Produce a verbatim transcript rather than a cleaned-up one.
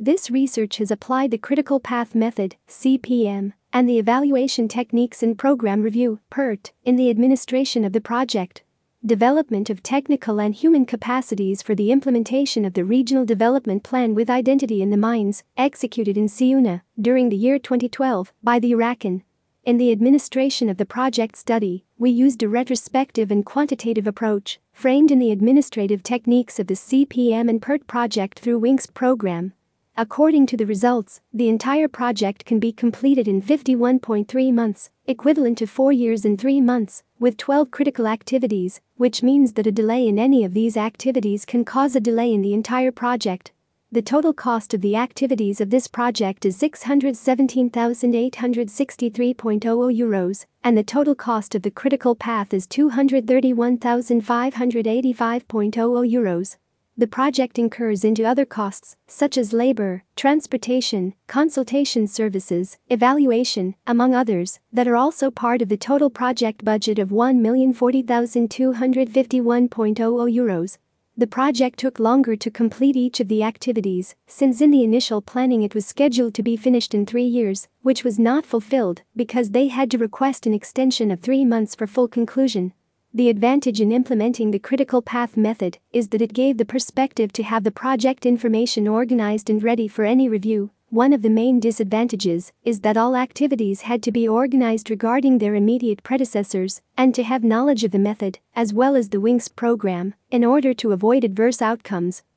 This research has applied the critical path method, C P M, and the evaluation techniques in program review, P E R T, in the administration of the project. Development of technical and human capacities for the implementation of the Regional Development Plan with Identity in the Mines, executed in Ciouna during the year twenty twelve by the Arakan. In the administration of the project study, we used a retrospective and quantitative approach, framed in the administrative techniques of the C P M and P E R T project through W I N C S program. According to the results, the entire project can be completed in fifty-one point three months, equivalent to four years and three months, with twelve critical activities, which means that a delay in any of these activities can cause a delay in the entire project. The total cost of the activities of this project is six hundred seventeen thousand eight hundred sixty-three point zero zero euros, and the total cost of the critical path is two hundred thirty-one thousand five hundred eighty-five point zero zero euros. The project incurs into other costs, such as labor, transportation, consultation services, evaluation, among others, that are also part of the total project budget of one million forty thousand two hundred fifty-one point zero zero euros. The project took longer to complete each of the activities, since in the initial planning it was scheduled to be finished in three years, which was not fulfilled because they had to request an extension of three months for full conclusion. The advantage in implementing the critical path method is that it gave the perspective to have the project information organized and ready for any review. One of the main disadvantages is that all activities had to be organized regarding their immediate predecessors and to have knowledge of the method, as well as the W I N C S program, in order to avoid adverse outcomes.